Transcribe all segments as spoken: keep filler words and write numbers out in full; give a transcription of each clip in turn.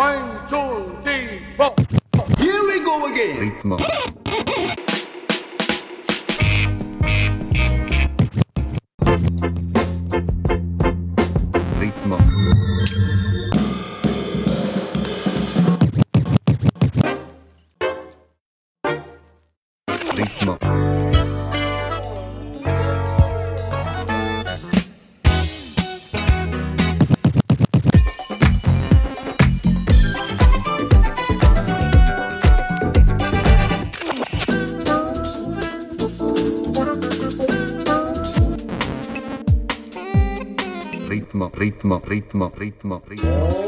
One, two, three, four. Here we go again. Ritmo. Ritmo. Ritmo. Ritmo, ritmo, ritmo, ritmo, ritmo.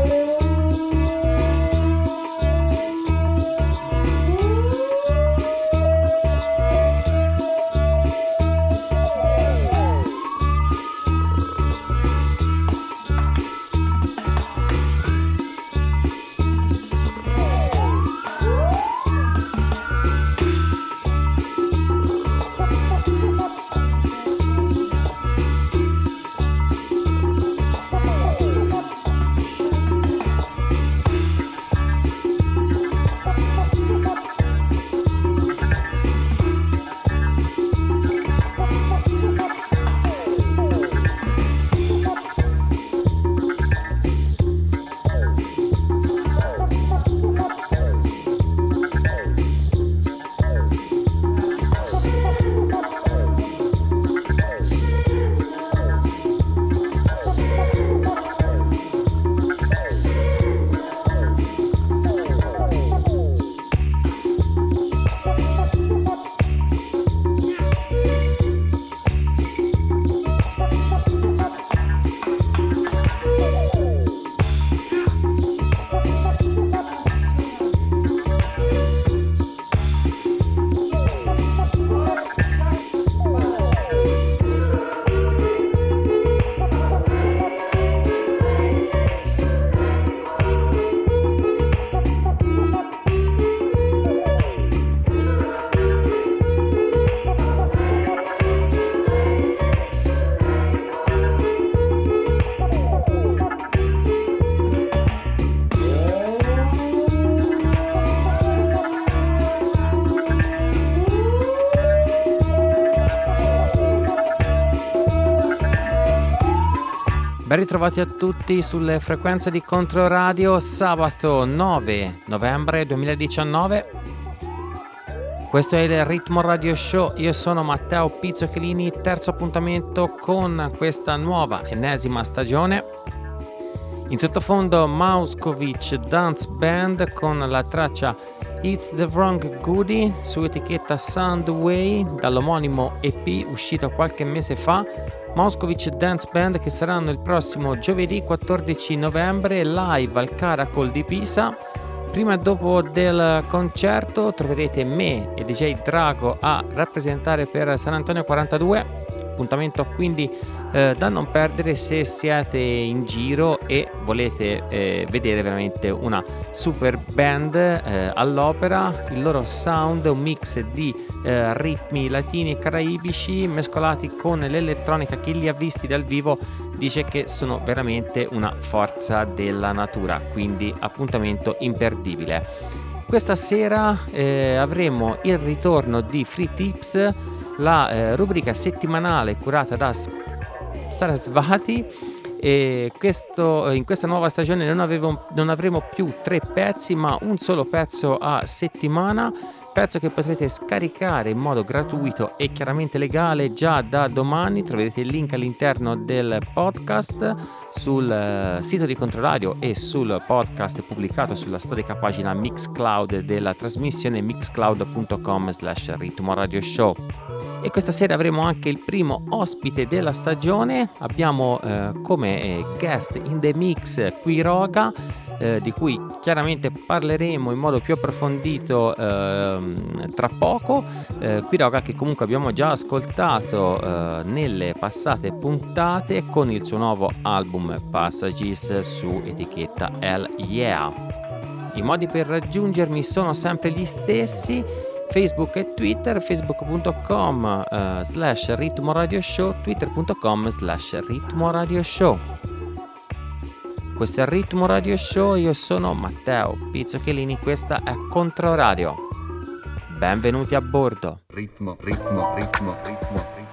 Ben ritrovati a tutti sulle frequenze di Controradio, sabato nove novembre duemiladiciannove. Questo è il Ritmo Radio Show, io sono Matteo Pizzocchilini, terzo appuntamento con questa nuova ennesima stagione. In sottofondo Mauskovic Dance Band con la traccia It's the Wrong Goodie su etichetta Soundway dall'omonimo E P uscito qualche mese fa. Mauskovic Dance Band che saranno il prossimo giovedì quattordici novembre live al Caracol di Pisa. Prima e dopo del concerto troverete me e D J Drago a rappresentare per San Antonio quarantadue. Appuntamento quindi eh, da non perdere se siete in giro e volete eh, vedere veramente una super band eh, all'opera. Il loro sound è un mix di eh, ritmi latini e caraibici mescolati con l'elettronica. Chi li ha visti dal vivo dice che sono veramente una forza della natura, quindi appuntamento imperdibile. Questa sera eh, avremo il ritorno di Free Tips, la eh, rubrica settimanale curata da Sarasvati, e questo, in questa nuova stagione non, avevo, non avremo più tre pezzi ma un solo pezzo a settimana, pezzo che potrete scaricare in modo gratuito e chiaramente legale già da domani. Troverete il link all'interno del podcast sul uh, sito di Controradio e sul podcast pubblicato sulla storica pagina Mixcloud della trasmissione mixcloud punto com slash ritmo radio show. E questa sera avremo anche il primo ospite della stagione. Abbiamo eh, come eh, guest in the mix Quiroga, eh, di cui chiaramente parleremo in modo più approfondito eh, tra poco. eh, Quiroga che comunque abbiamo già ascoltato eh, nelle passate puntate con il suo nuovo album Passages su etichetta Hell Yeah. I modi per raggiungermi sono sempre gli stessi: Facebook e Twitter, facebook punto com uh, slash ritmo radio show, twitter punto com slash ritmo radio show. Questo è il Ritmo Radio Show, io sono Matteo Pizzocchellini, questa è Controradio. Benvenuti a bordo. Ritmo, ritmo, ritmo, ritmo, ritmo.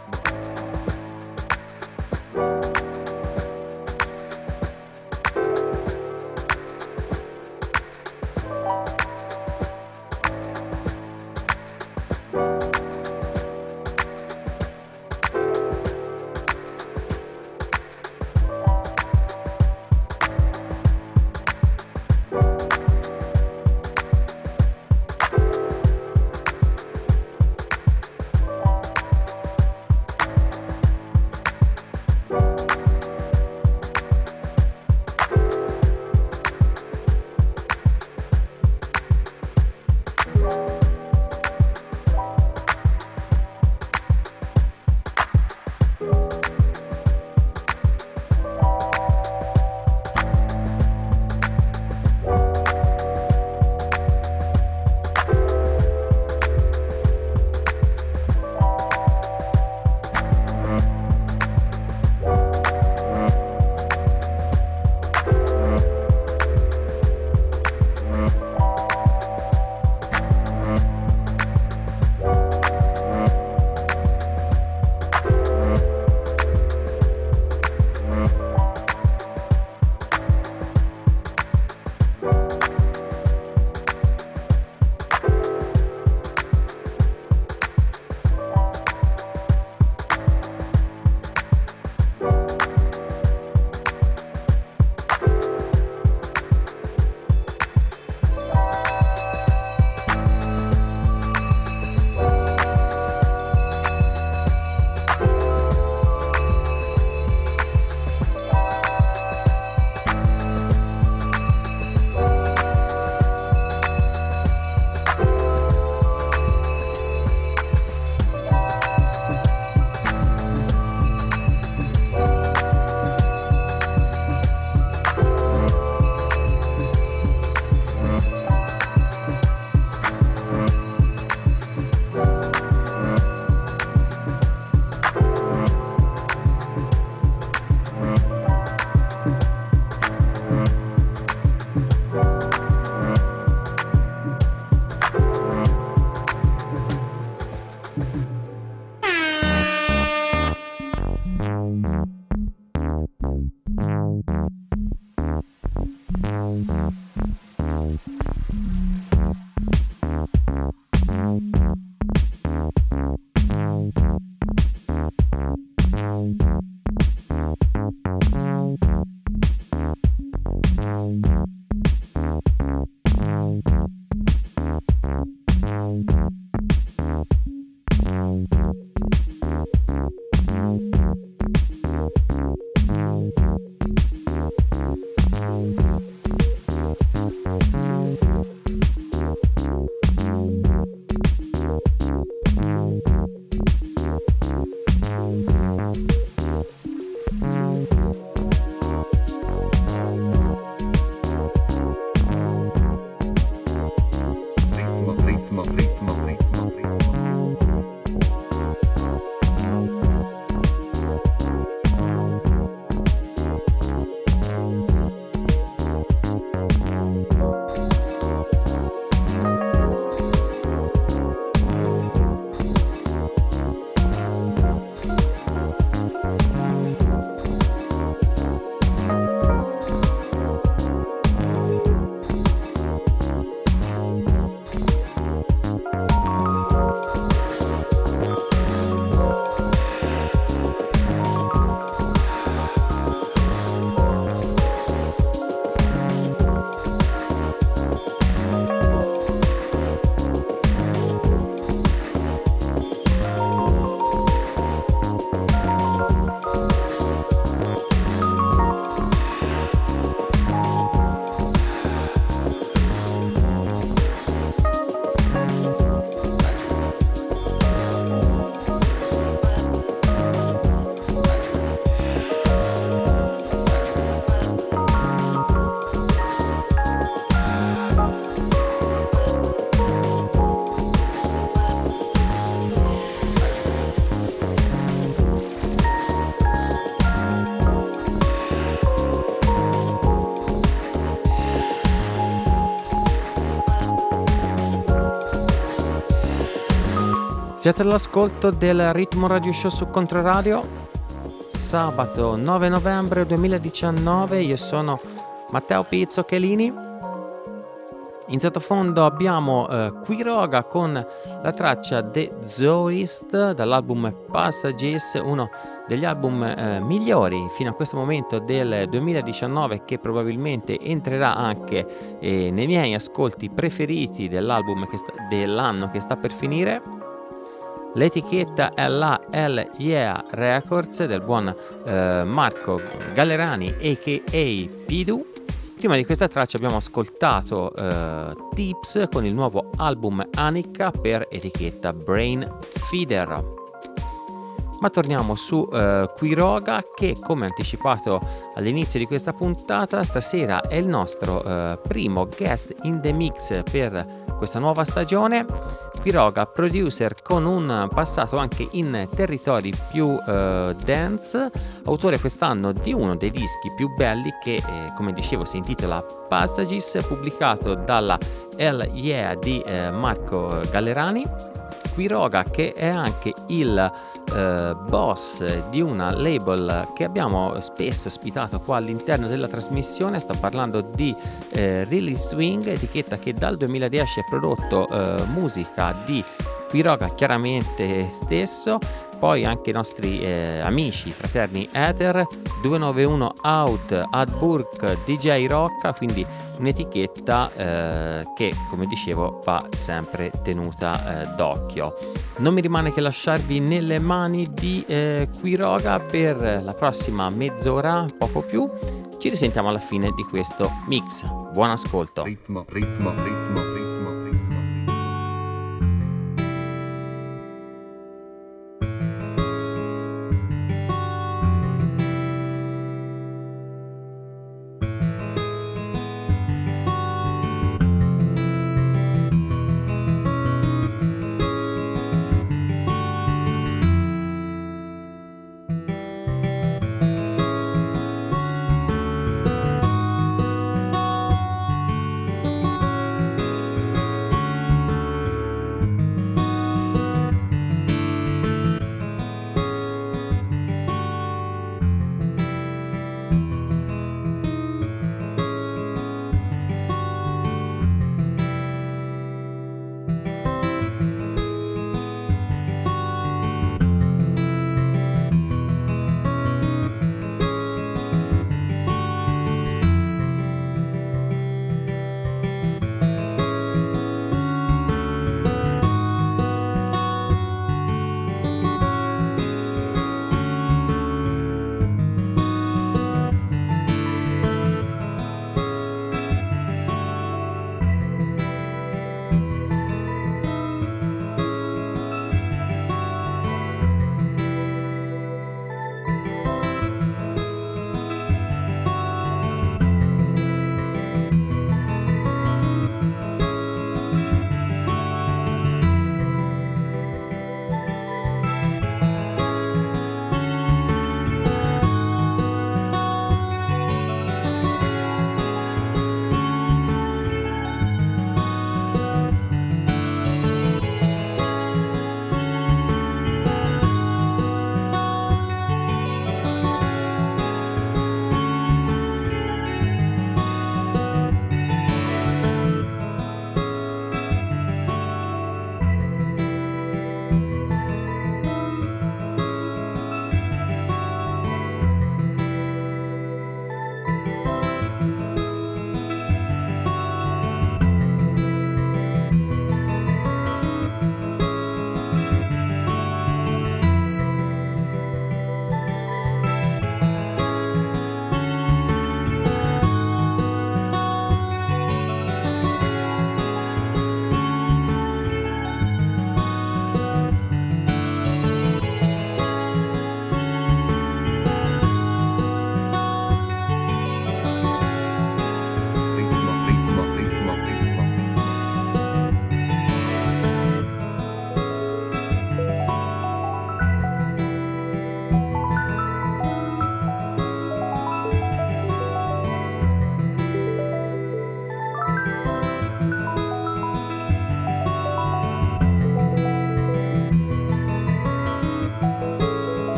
Siete all'ascolto del Ritmo Radio Show su Controradio, sabato nove novembre duemiladiciannove. Io sono Matteo Pizzo Chelini. In sottofondo abbiamo eh, Quiroga con la traccia The Zoist dall'album Passages, uno degli album eh, migliori fino a questo momento del duemiladiciannove, che probabilmente entrerà anche eh, nei miei ascolti preferiti dell'album che sta, dell'anno che sta per finire. L'etichetta è la L Yeah Records del buon eh, Marco Gallerani aka Pidu. Prima di questa traccia abbiamo ascoltato eh, Tips con il nuovo album Anika per etichetta Brain Feeder. Ma torniamo su eh, Quiroga, che, come anticipato all'inizio di questa puntata, stasera è il nostro eh, primo guest in the mix per questa nuova stagione. Quiroga, producer con un passato anche in territori più eh, dance, autore quest'anno di uno dei dischi più belli che, eh, come dicevo, si intitola Passages, pubblicato dalla L Yeah di eh, Marco Gallerani. Quiroga, che è anche il eh, boss di una label che abbiamo spesso ospitato qua all'interno della trasmissione. Sto parlando di eh, Really Swing, etichetta che dal duemiladieci ha prodotto eh, musica di Quiroga chiaramente stesso, poi anche i nostri eh, amici, fraterni Ether, duecentonovantuno Out, Adburg, D J Rocca, quindi un'etichetta eh, che, come dicevo, va sempre tenuta eh, d'occhio. Non mi rimane che lasciarvi nelle mani di eh, Quiroga per la prossima mezz'ora, poco più. Ci risentiamo alla fine di questo mix. Buon ascolto. Ritmo, ritmo, ritmo, ritmo, ritmo.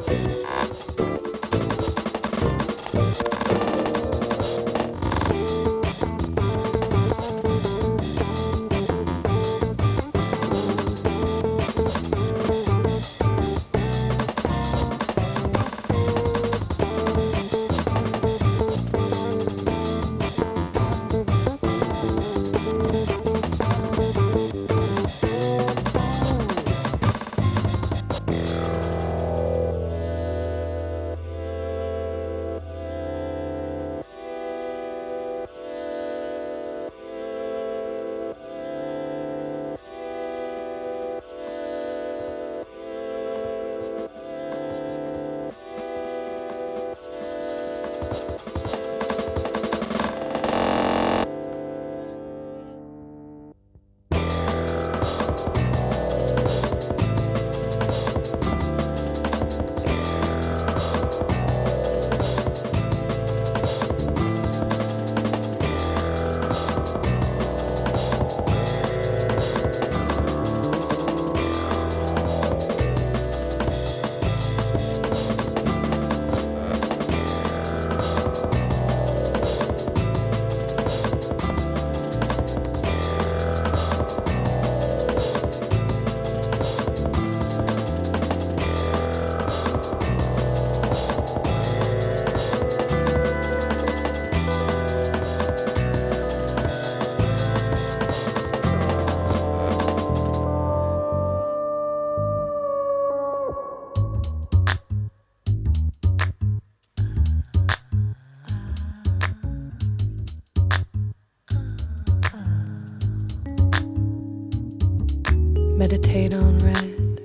Meditate on red,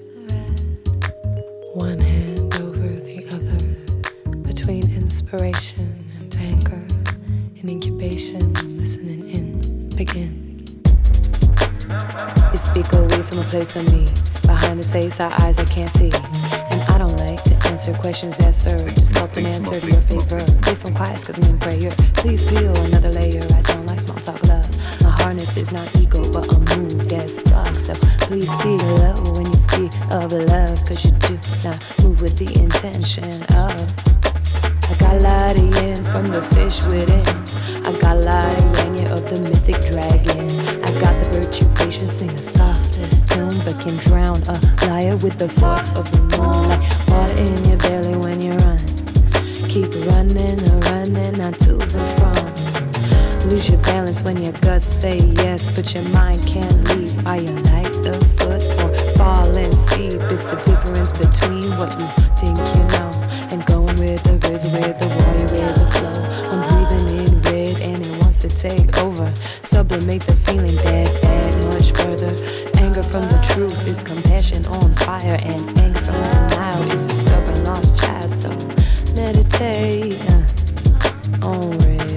one hand over the other, between inspiration and anger, in incubation, listening in, begin. You speak away from a place of me, behind his face our eyes I can't see, and I don't like to answer questions that serve to sculpt an answer to your favorite. If I'm quiet cause I'm in prayer, please peel another layer, I don't like small talk love. My harness is not ego, but I'm moved as fuck. So please speak low when you speak of love, cause you do not move with the intention of. I got Larian from the fish within, I got Larian of the mythic dragon. I got the virtue patient, sing a softest tune, but can drown a liar with the force of the moon. Like water in your belly when you run, keep running, running, not to the front. Lose your balance when your guts say yes, but your mind can't leave. Are you light of foot or falling steep? It's the difference between what you think you know and going with the river, with the water, with the flow. I'm breathing in red and it wants to take over. Sublimate the feeling that bad much further. Anger from the truth is compassion on fire, and anger from the denial is a stubborn lost child. So meditate uh, on red.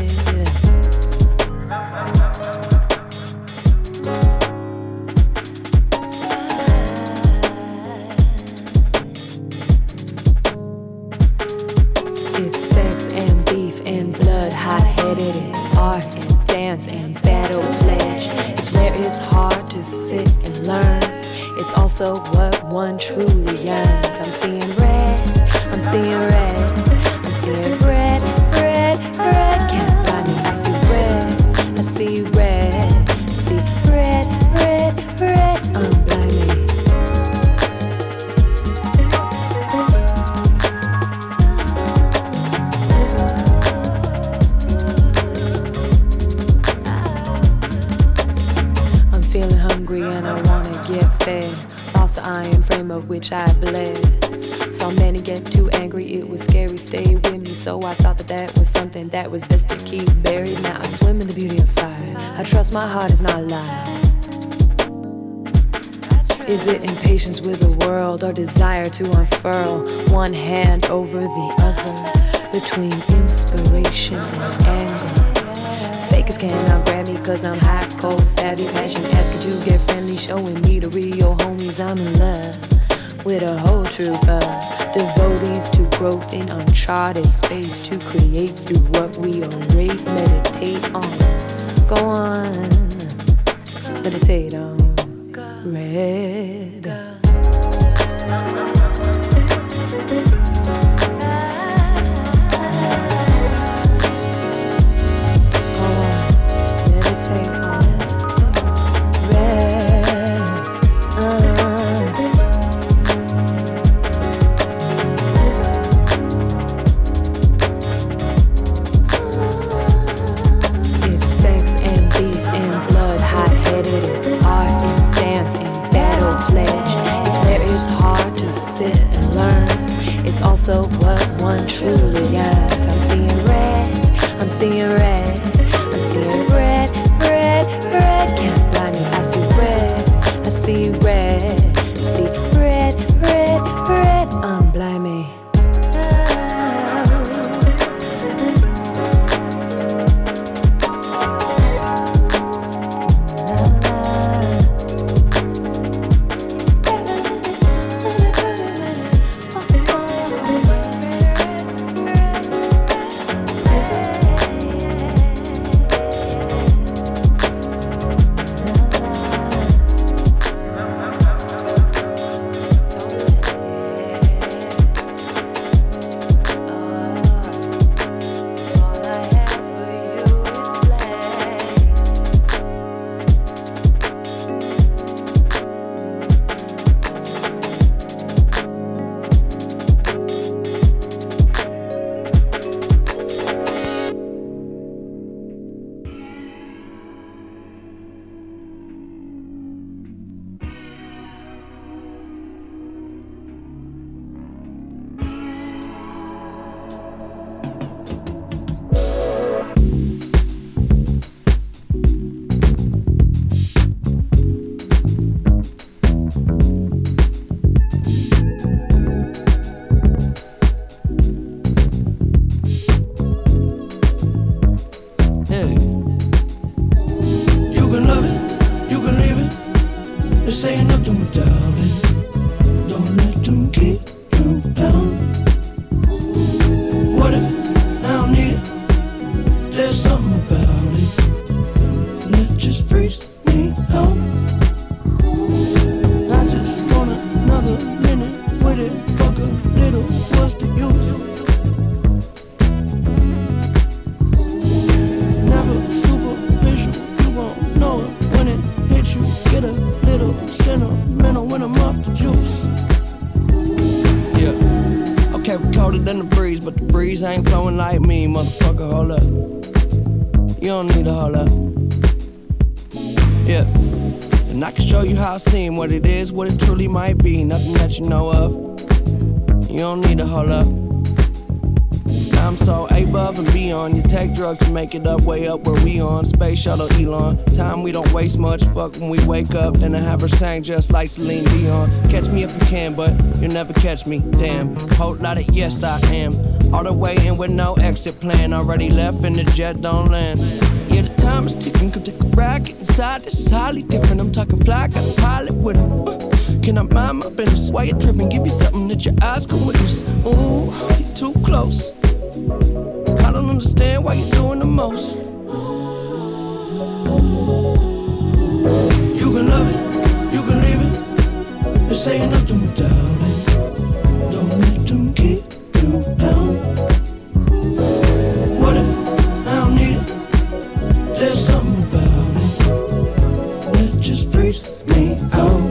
It's art and dance and battle pledge. It's where it's hard to sit and learn. It's also what one truly yearns. I'm seeing red, I'm seeing red, I'm seeing red, red, red. Can't find me, I see red, I see red, see red, red, red. Unblind me. Feeling hungry and I wanna get fed. Lost the iron frame of which I bled. Saw many get too angry, it was scary. Stay with me, so I thought that that was something that was best to keep buried. Now I swim in the beauty of fire. I trust my heart is not a lie. Is it impatience with the world or desire to unfurl one hand over the other, between inspiration and anger? Fakers cannot grab me cause I'm hot, cold, savvy, passion, asking to get friendly, showing me the real homies. I'm in love with a whole troop of devotees to growth in uncharted space, to create through what we orate, meditate on. Go on, meditate on red. it's also what one truly is. I'm seeing red, I'm seeing red, I'm seeing red, red, red. Can't blind me, I see red, I see red, I see red, red, red. Unblind me. Ain't flowing like me, motherfucker, hold up. You don't need to hold up. Yeah. And I can show you how I seem, what it is, what it truly might be. Nothing that you know of. You don't need to hold up. I'm so above and beyond. You take drugs to make it up, way up where we on. Space shuttle Elon. Time we don't waste much. Fuck when we wake up. Then I have her sang just like Celine Dion. Catch me if you can, but you'll never catch me. Damn. Whole lot of yes I am. All the way in with no exit plan. Already left and the jet don't land. Yeah, the time is ticking. Come take a ride, get inside. This is highly different. I'm talking fly, got a pilot with him. Uh, can I mind my business? Why you tripping? Give you something that your eyes can witness. Ooh, you too close. I don't understand why you're doing the most. You can love it, you can leave it. This ain't nothing without it. Don't let them keep you down. What if I don't need it? There's something about it that just freaks me out.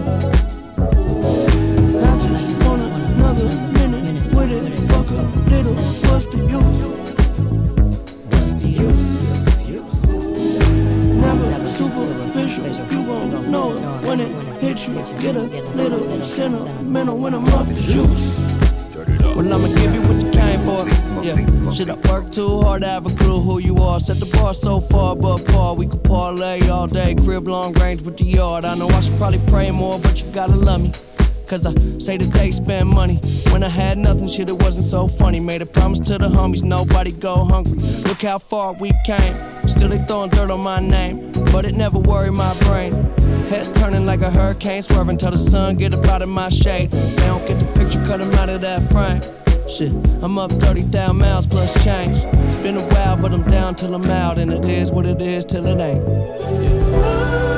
I just want another minute with it. Fuck a little, what's the use? What's the use? Never superficial, you won't know it when it hits you. Get a little sentimental when I'm off the juice. Well, I'ma give you what you came for. Yeah, shit, I work too hard to have a clue who you are. Set the bar so far, but Paul, we could parlay all day. Crib long range with the yard. I know I should probably pray more, but you gotta love me. Cause I say that they spend money. When I had nothing, shit, it wasn't so funny. Made a promise to the homies, nobody go hungry. Look how far we came. Still they throwing dirt on my name, but it never worried my brain. Heads turning like a hurricane, swerving till the sun get up out of my shade. They don't get the picture, cut them out of that frame. Shit, I'm up thirty thousand miles plus change. It's been a while, but I'm down till I'm out. And it is what it is till it ain't. Yeah.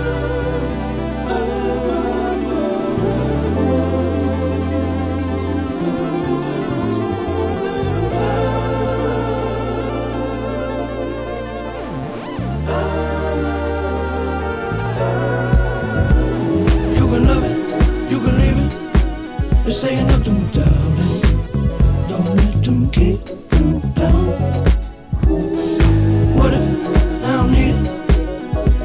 This ain't nothing without it. Don't let them keep you down. What if I don't need it?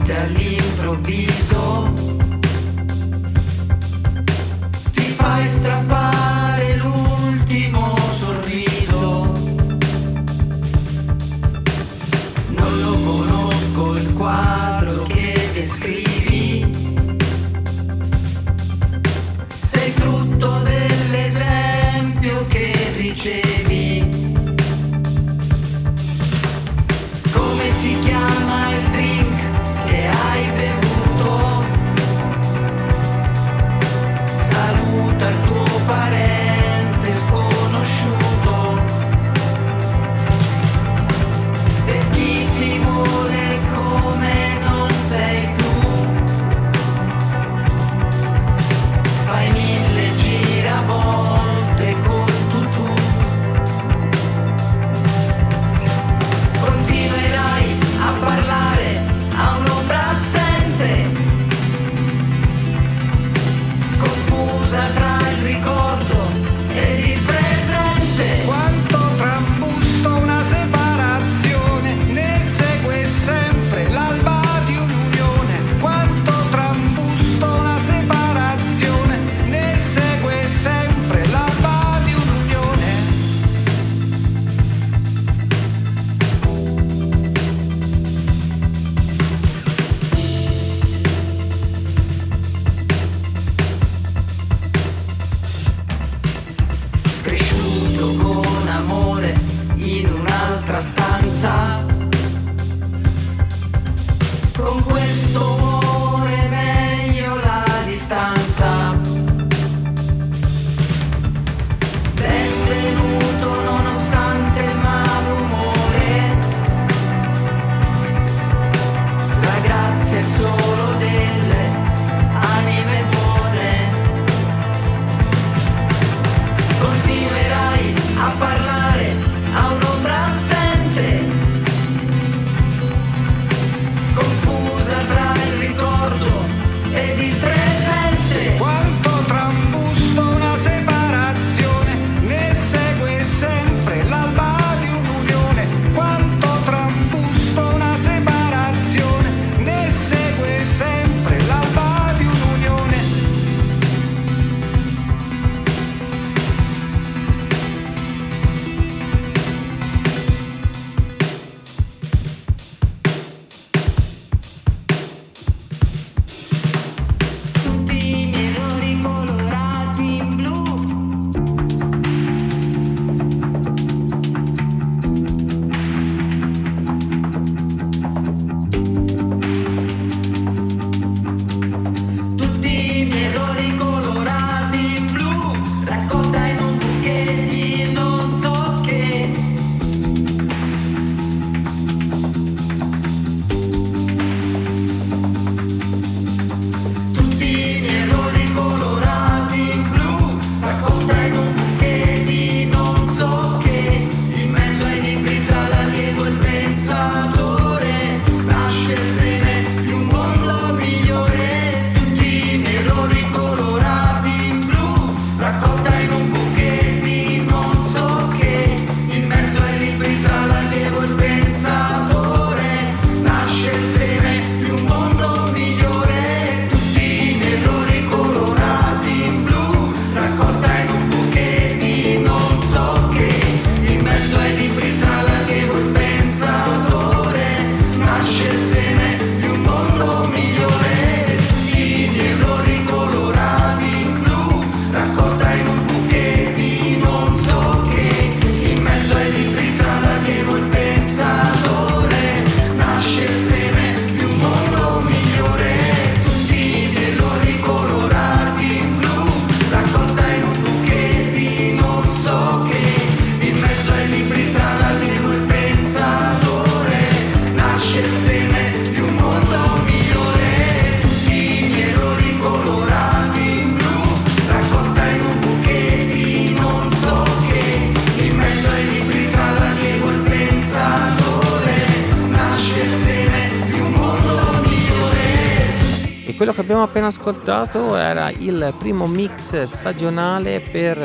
volte all'improvviso ti fai strappare l'ultimo sorriso. Non lo conosco il quadro che descrivi, sei frutto dell'esempio che ricevi. Come si chiama il drink che hai bevuto? Saluta il tuo parente sconosciuto. Per chi ti vuole come non sei tu, fai mille giravolte col tutù. Continuerai a parlare a un'ombra assente, confusa tra il ricordo ed il presente. Quanto trambusto una separazione, ne segue sempre l'alba di un'unione. Quanto trambusto una separazione, ne segue sempre l'alba di un'unione. Cresciuto con amore in un'altra stanza, con questo amore meglio la distanza. Benvenuto nonostante il malumore, la grazia è solo delle anime buone. Continuerai a parlare a un'ombra assente, confusa tra il ricordo ed il presente. Quanto trambusto una separazione, ne segue sempre l'alba di un'unione. Quanto trambusto una separazione, ne segue sempre l'alba di un'unione. Tutti i miei errori colorati in blu, tutti i miei errori colorati in blu, raccolta in un bouquet di non so che. Tutti i miei errori colorati in blu, raccolta in un bouquet di non so che. In mezzo ai libri tra l'allievo e il pensatore, nasce il seme di un mondo migliore. Tutti i miei errori colorati in blu, raccolta in un bouquet di non so che. In mezzo ai libri tra l'allievo e il pensatore, nasce il seme di un mondo migliore. Tutti i miei errori colorati in blu, raccolta in un bouquet di non so che. In mezzo ai libri tra l'allievo e il pensatore, nasce il seme di un mondo migliore. Tutti i miei errori colorati in blu, raccolta in un bouquet di non so che. In mezzo ai libri tra l'allievo e il pensatore, nasce il seme di un mondo migliore. Tutti i miei errori colorati in blu, raccolta in un bouquet di non so che. In mezzo ai libri tra l'allievo e il pensatore, nasce il seme di un mondo migliore. Tutti i miei errori colorati in blu, raccolta in un bouquet di non so che. In mezzo ai libri tra l'allievo e il pensatore, nasce il seme di un mondo migliore. E quello che abbiamo appena ascoltato era il primo mix stagionale per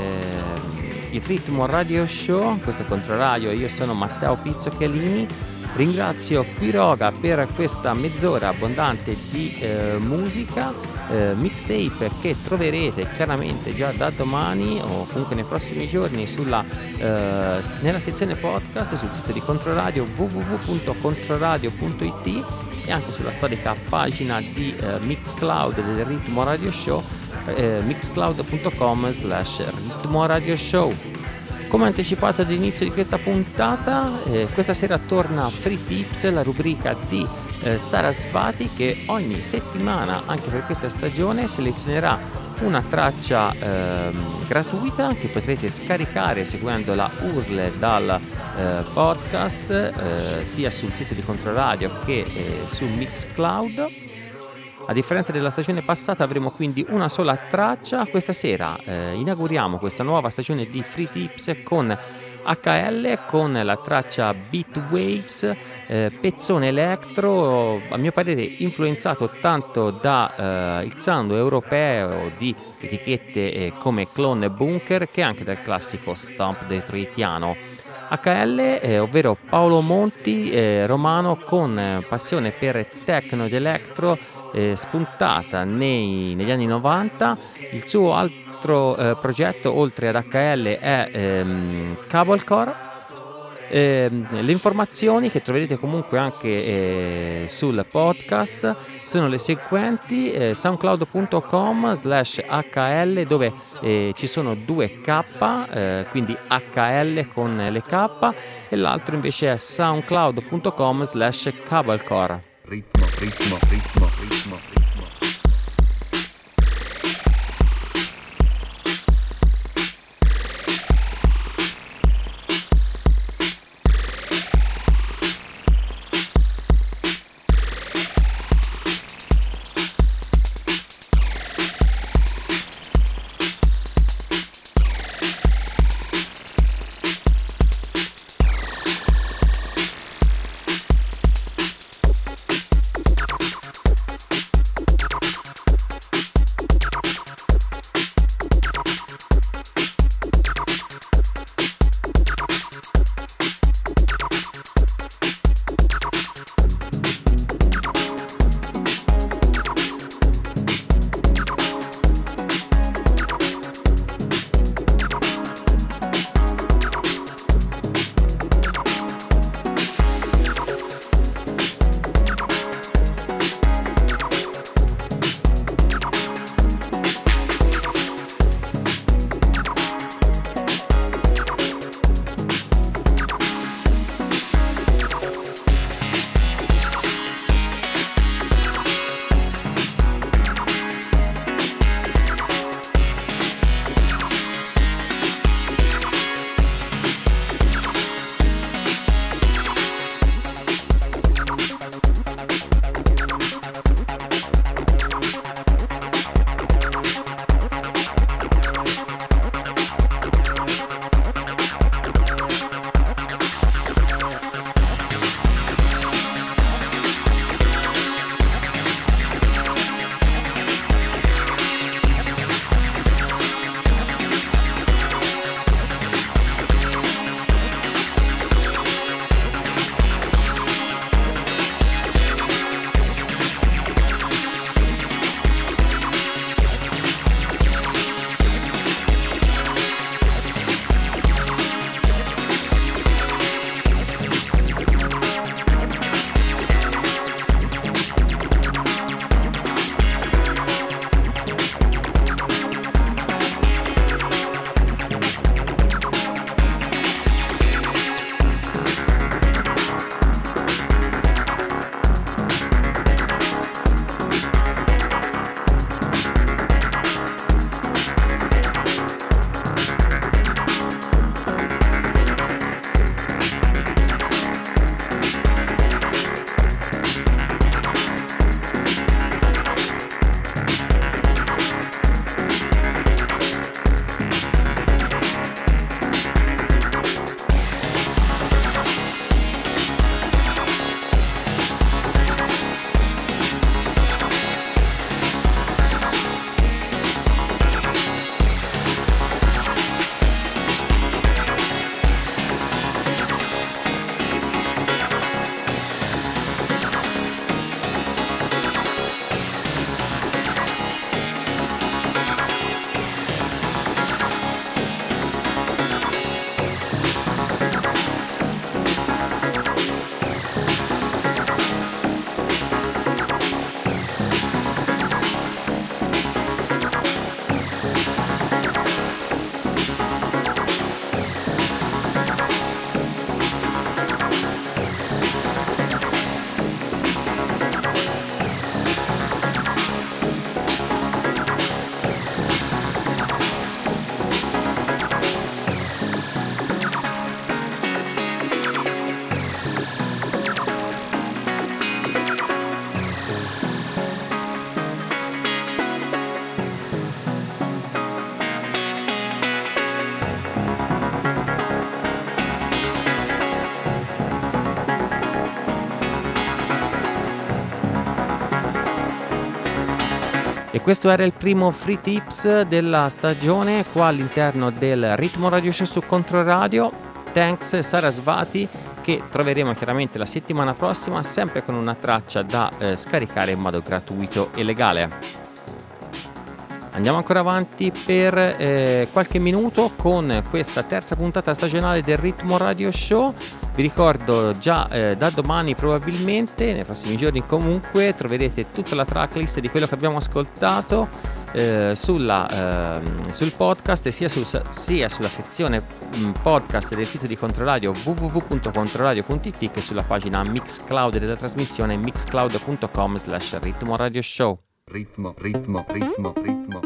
eh, il Ritmo Radio Show. Questo è Controradio, io sono Matteo Pizzo Chialini Ringrazio Quiroga per questa mezz'ora abbondante di eh, musica, eh, mixtape che troverete chiaramente già da domani o comunque nei prossimi giorni sulla, eh, nella sezione podcast sul sito di Controradio w w w punto controradio punto i t e anche sulla storica pagina di eh, Mixcloud del Ritmo Radio Show, eh, mixcloud punto com slash Ritmo Radio Show. Come anticipato all'inizio di questa puntata, eh, questa sera torna Free Tips, la rubrica di eh, Sarasvati, che ogni settimana, anche per questa stagione, selezionerà una traccia eh, gratuita che potrete scaricare seguendo la U R L dal eh, podcast, eh, sia sul sito di Controradio che eh, su Mixcloud. A differenza della stagione passata avremo quindi una sola traccia. Questa sera eh, inauguriamo questa nuova stagione di Free Tips con H L, con la traccia Beat Waves, eh, pezzone electro, a mio parere influenzato tanto da eh, il sound europeo di etichette eh, come Clone e Bunker, che anche dal classico stomp detroitiano. H L, eh, ovvero Paolo Monti, eh, romano con eh, passione per techno ed electro, Eh, spuntata nei, negli anni novanta. Il suo altro eh, progetto oltre ad H L è ehm, Cablecore. Eh, le informazioni che troverete comunque anche eh, sul podcast sono le seguenti: eh, soundcloud punto com slash H L, dove eh, ci sono due K, eh, quindi H L con le K, e l'altro invece è soundcloud punto com slash Cablecore. Ritmo, ritmo, ritmo, ritmo, ritmo. E questo era il primo Free Tips della stagione qua all'interno del Ritmo Radio Show su Controradio. Thanks Sarasvati, che troveremo chiaramente la settimana prossima, sempre con una traccia da eh, scaricare in modo gratuito e legale. Andiamo ancora avanti per eh, qualche minuto con questa terza puntata stagionale del Ritmo Radio Show. Vi ricordo già eh, da domani probabilmente, nei prossimi giorni comunque, troverete tutta la tracklist di quello che abbiamo ascoltato eh, sulla, eh, sul podcast, sia, sul, sia sulla sezione mh, podcast del sito di Controradio w w w punto controradio punto i t che sulla pagina Mixcloud della trasmissione mixcloud punto com slash Ritmo Radio Show. Ritmo, ritmo, ritmo, ritmo.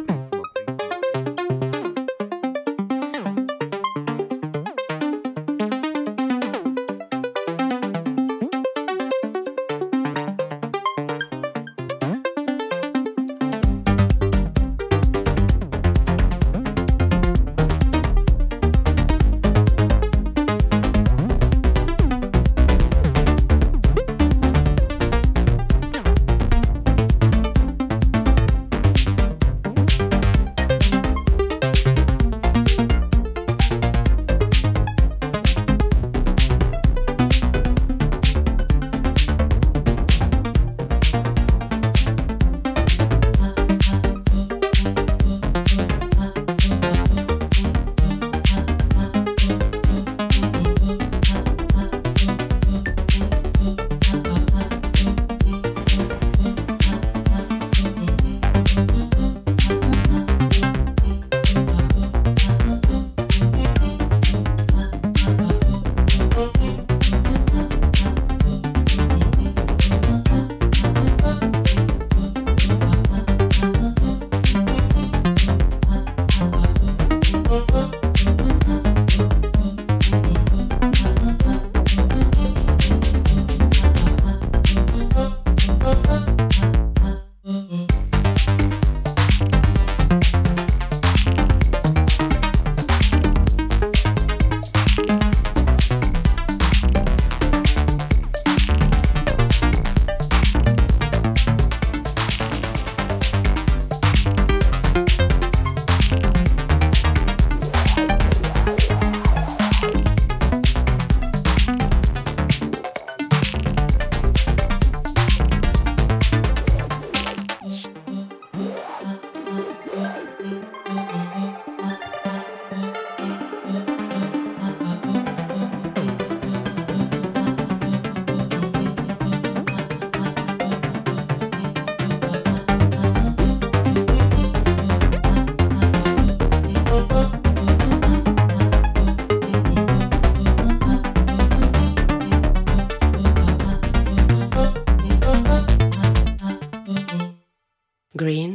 Green.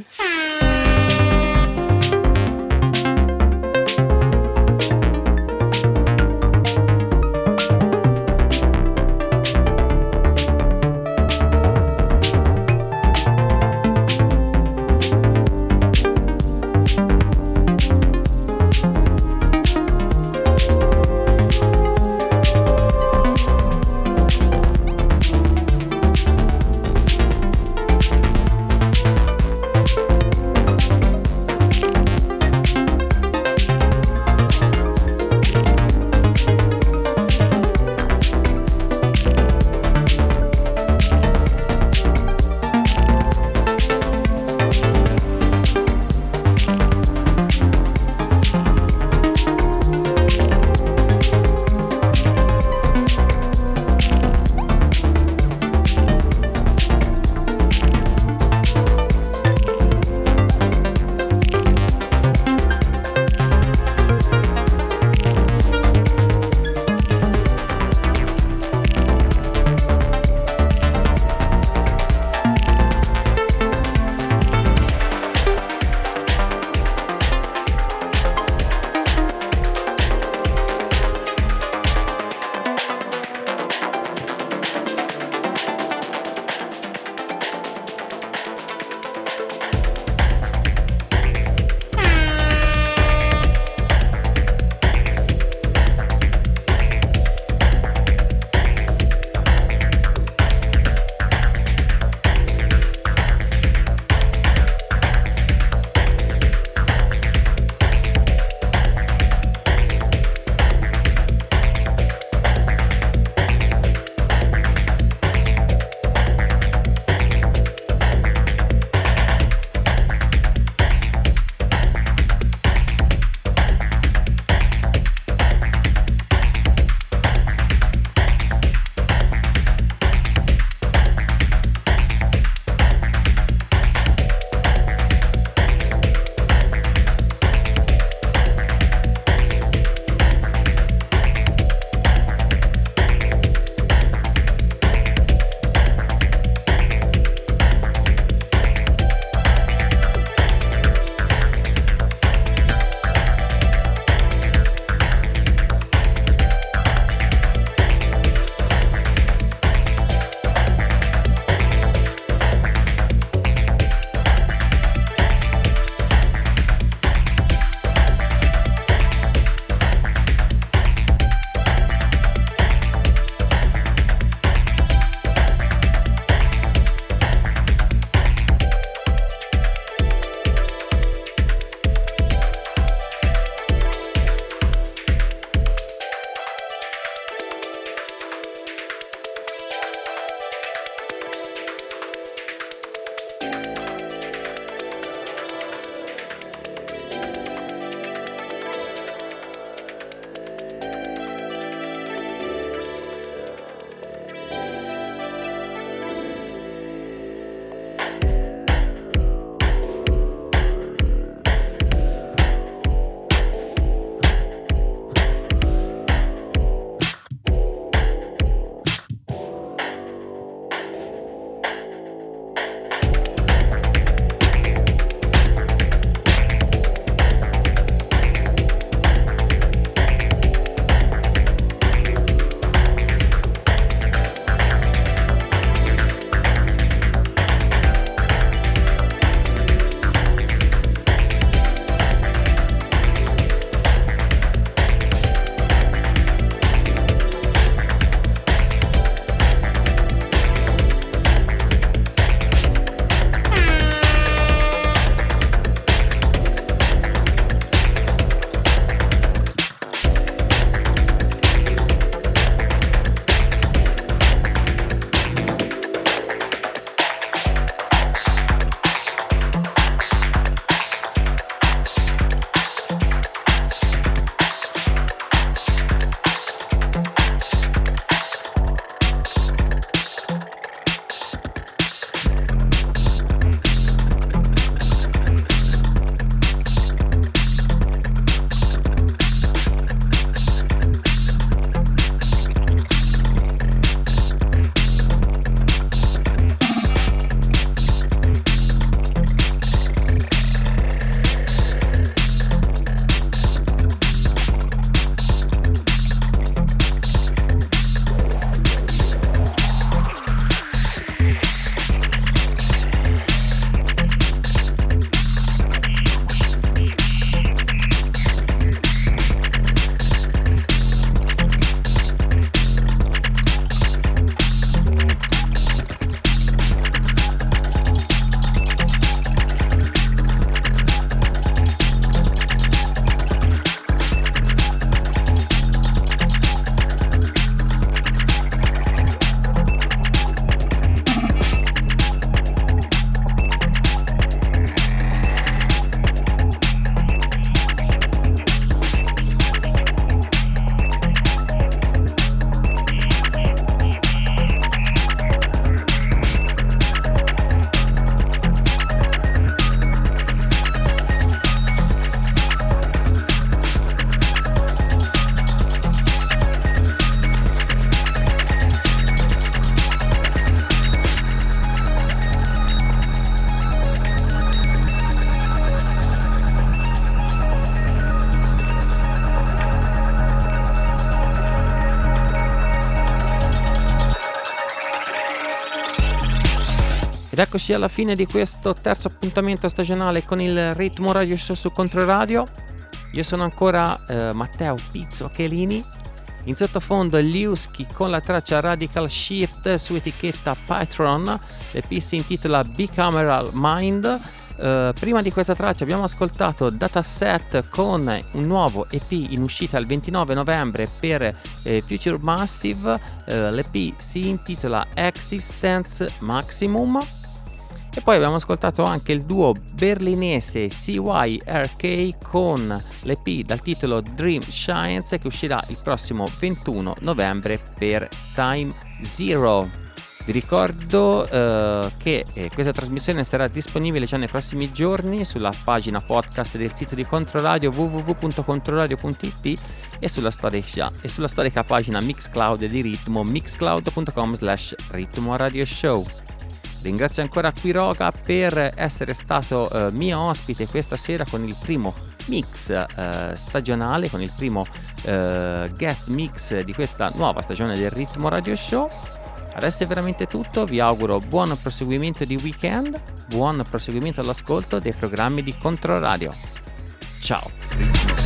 Ed eccoci alla fine di questo terzo appuntamento stagionale con il Ritmo Radio Show su Controradio. Io sono ancora eh, Matteo Pizzo Chelini. In sottofondo Liuski con la traccia Radical Shift su etichetta Patron. L'E P si intitola Bicameral Mind. Uh, prima di questa traccia abbiamo ascoltato Dataset con un nuovo E P in uscita il ventinove novembre per eh, Future Massive. Uh, L'E P si intitola Existence Maximum. E poi abbiamo ascoltato anche il duo berlinese C Y R K con l'E P dal titolo Dream Shines, che uscirà il prossimo ventuno novembre per Time Zero. Vi ricordo uh, che eh, questa trasmissione sarà disponibile già nei prossimi giorni sulla pagina podcast del sito di Controradio w w w punto controradio punto i t e sulla storica, e sulla storica pagina Mixcloud di Ritmo, mixcloud punto com slash Ritmo Radio Show. Ringrazio ancora Quiroga per essere stato uh, mio ospite questa sera con il primo mix uh, stagionale, con il primo uh, guest mix di questa nuova stagione del Ritmo Radio Show. Adesso è veramente tutto, vi auguro buon proseguimento di weekend, buon proseguimento all'ascolto dei programmi di Controradio. Ciao!